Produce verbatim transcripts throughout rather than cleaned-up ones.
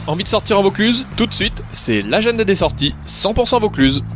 Envie de sortir en Vaucluse? Tout de suite, c'est l'agenda des sorties cent pour cent Vaucluse.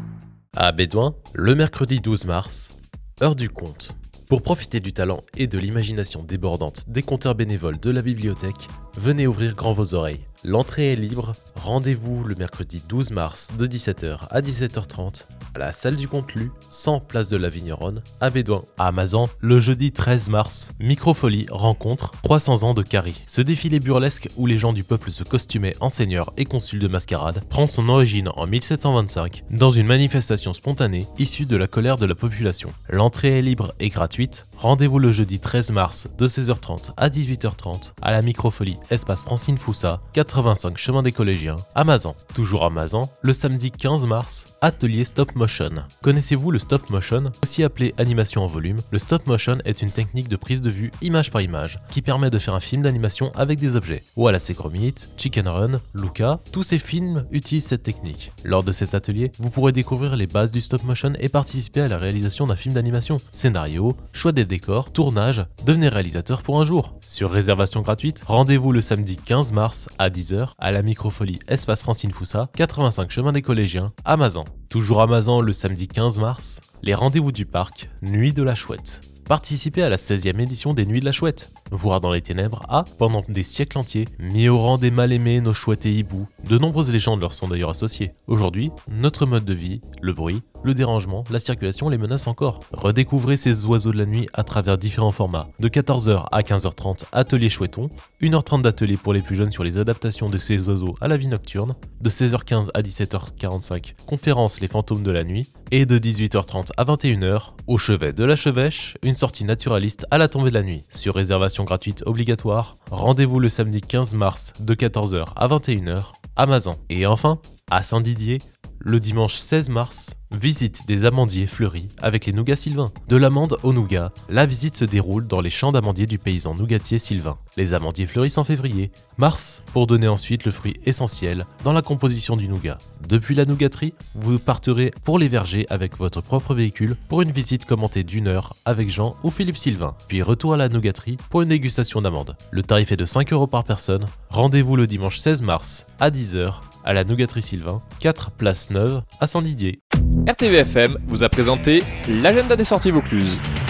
À Bédouin, le mercredi douze mars, heure du conte. Pour profiter du talent et de l'imagination débordante des conteurs bénévoles de la bibliothèque, venez ouvrir grand vos oreilles. L'entrée est libre, rendez-vous le mercredi douze mars de dix-sept heures à dix-sept heures trente à la salle du Conte-Lu, cent place de la Vigneronne, à Bédouin. À Mazan, le jeudi treize mars, Microfolie rencontre trois cents ans de Carrie. Ce défilé burlesque où les gens du peuple se costumaient en seigneurs et consuls de mascarade prend son origine en mille sept cent vingt-cinq dans une manifestation spontanée issue de la colère de la population. L'entrée est libre et gratuite. Rendez-vous le jeudi treize mars de seize heures trente à dix-huit heures trente à la Microfolie Espace Francine Foussa, quatre-vingt-cinq chemin des Collégiens, à Mazan. Toujours à Mazan, le samedi quinze mars, atelier stop motion. Connaissez-vous le stop motion? Aussi appelé animation en volume, le stop motion est une technique de prise de vue image par image qui permet de faire un film d'animation avec des objets. Wallace et Gromit, Chicken Run, Luca, tous ces films utilisent cette technique. Lors de cet atelier, vous pourrez découvrir les bases du stop motion et participer à la réalisation d'un film d'animation. Scénario, choix des décors, tournage, devenez réalisateur pour un jour. Sur réservation gratuite, rendez-vous le samedi quinze mars à dix heures à la Microfolie Espace Francine Foussa, quatre-vingt-cinq chemin des Collégiens, à Mazan. Toujours à Mazan le samedi quinze mars, les rendez-vous du parc, Nuit de la Chouette. Participez à la seizième édition des Nuits de la Chouette. Voir dans les ténèbres a, pendant des siècles entiers, mis au rang des mal-aimés nos chouettes et hiboux. De nombreuses légendes leur sont d'ailleurs associées. Aujourd'hui, notre mode de vie, le bruit, le dérangement, la circulation les menacent encore. Redécouvrez ces oiseaux de la nuit à travers différents formats. De quatorze heures à quinze heures trente, atelier chouetton. une heure trente d'atelier pour les plus jeunes sur les adaptations de ces oiseaux à la vie nocturne. De seize heures quinze à dix-sept heures quarante-cinq, conférence Les fantômes de la nuit. Et de dix-huit heures trente à vingt et une heures, au chevet de la Chevêche, une sortie naturaliste à la tombée de la nuit. Sur réservation gratuite obligatoire, rendez-vous le samedi quinze mars de quatorze heures à vingt et une heures à Mazan. Et enfin, à Saint-Didier, le dimanche seize mars, visite des amandiers fleuris avec les nougats Sylvain. De l'amande au nougat, la visite se déroule dans les champs d'amandiers du paysan nougatier Sylvain. Les amandiers fleurissent en février, mars, pour donner ensuite le fruit essentiel dans la composition du nougat. Depuis la nougaterie, vous partirez pour les vergers avec votre propre véhicule pour une visite commentée d'une heure avec Jean ou Philippe Sylvain, puis retour à la nougaterie pour une dégustation d'amandes. Le tarif est de cinq euros par personne. Rendez-vous le dimanche seize mars à dix heures à la nougaterie Sylvain, quatre place Neuve à Saint-Didier. R T V F M vous a présenté l'agenda des sorties Vaucluse.